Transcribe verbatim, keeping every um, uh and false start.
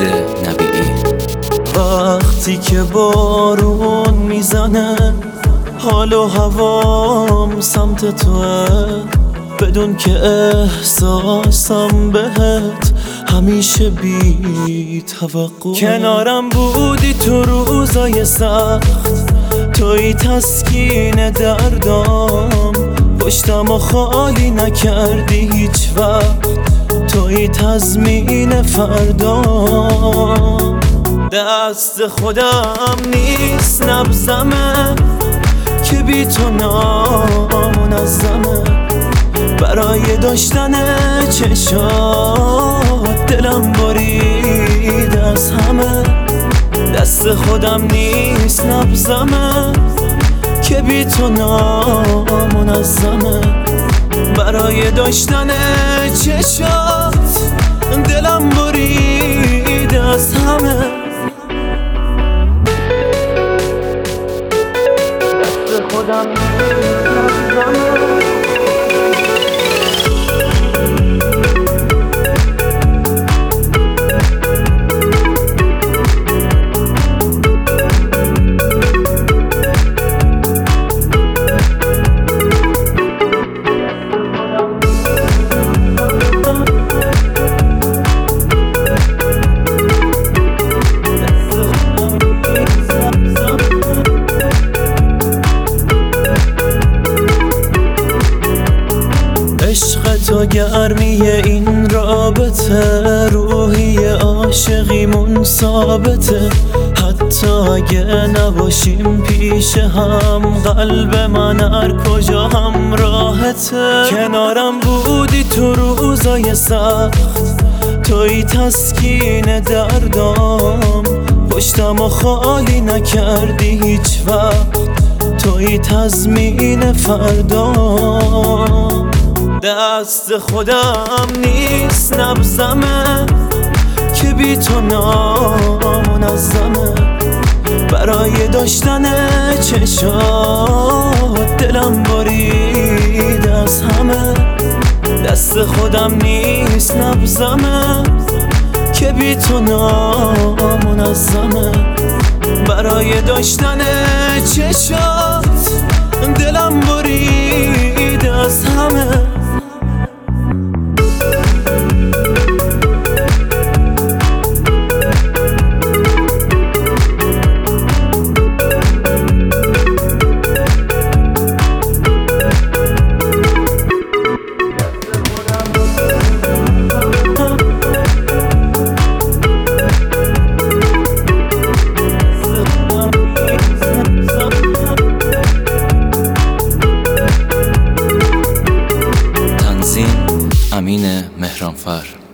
نبیعی. وقتی که بارون میزنه حال و هوام سمت توه، بدون که احساسم بهت همیشه بی توقع. کنارم بودی تو روزای سخت، توی تسکین دردام، پشتم و خالی نکردی هیچ وقت، توی تضمین فردام. دست خودم نیست نبزمه که بی تو نامنظمه، برای داشتن چشات دلم برید از همه. دست خودم نیست نبزمه که بی تو نامنظمه، برای داشتن چشات دلم برید از همه. دست خودم نیست نبزمه. عشق تو گرمی این رابطه، روحی عاشقیمون ثابته، حتی اگه نباشیم پیش هم، قلب من هر کجا هم راحته. کنارم بودی تو روزای سخت، توی تسکین دردام، پشتم و خالی نکردی هیچ وقت، توی تضمین فردام. دست خودم نیست نبزمه که بی تو نامنظمه، برای داشتن چشات دلم برید از همه. دست خودم نیست نبزمه که بی تو نامنظمه، برای داشتن چشات دلم برید از همه. امین مهرانفر.